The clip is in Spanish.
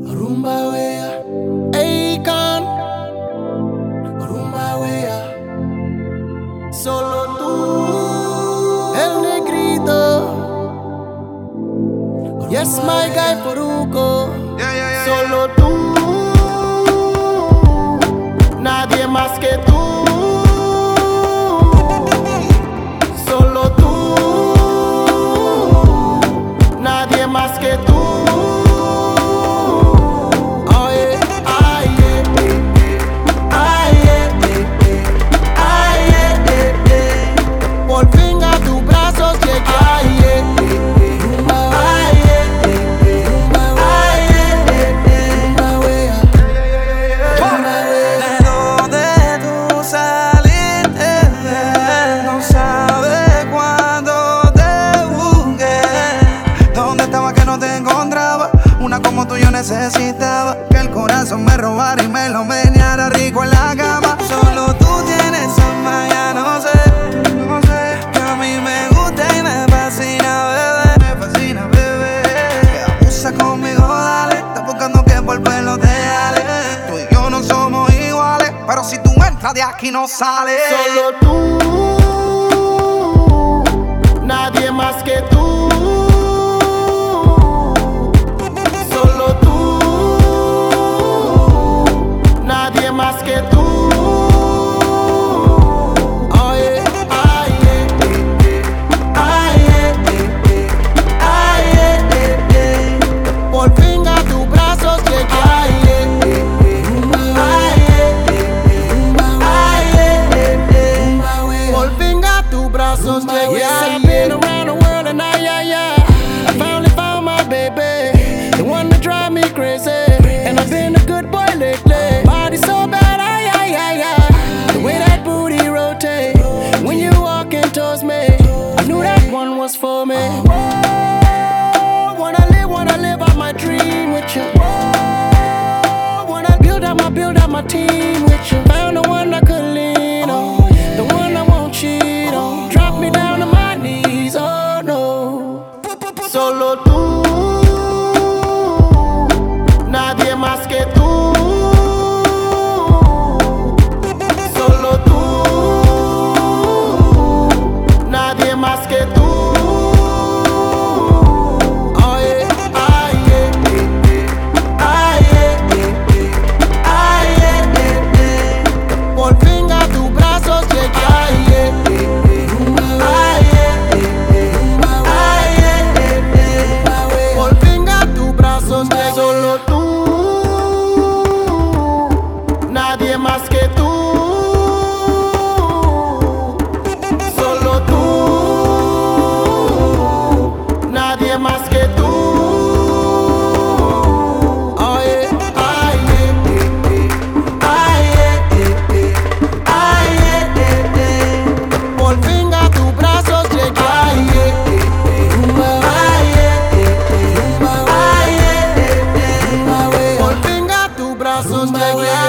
Rumba wea, Akon. Rumba wea, solo tú, el negrito. Yes, my guy Poruco. Solo tú, nadie más que tú. Solo tú, nadie más que tú. Como tú yo necesitaba que el corazón me robara y me lo meneara rico en la cama. Solo tú tienes esa magia, no sé, que a mí me gusta y me fascina, bebé, que abusa conmigo, dale. Estás buscando que por pelo te jale. Tú y yo no somos iguales, pero si tú entras de aquí no sales. Solo tú, nadie más que tú. Más que tú. Por fin a tus brazos llegué. Por fin a tus brazos llegué. I've been around the world and I finally found my baby, the one that drive me crazy. And I've been a good boy lately. Body so bad, the way that booty rotate when you walking towards me. I knew that one was for me. Oh, wanna live out my dream with you. Oh, wanna build out my team with you. Found the one I could lean on, the one I won't cheat on. Drop me down to my knees, oh no. Solo tú, nadie más que tú. Más que tú. Por fin a tus brazos llegué. Por fin a tus brazos llegué. Solo tú, nadie más que tú. Más que tú. Por fin a tus brazos llegué. Por fin a tus brazos llegué.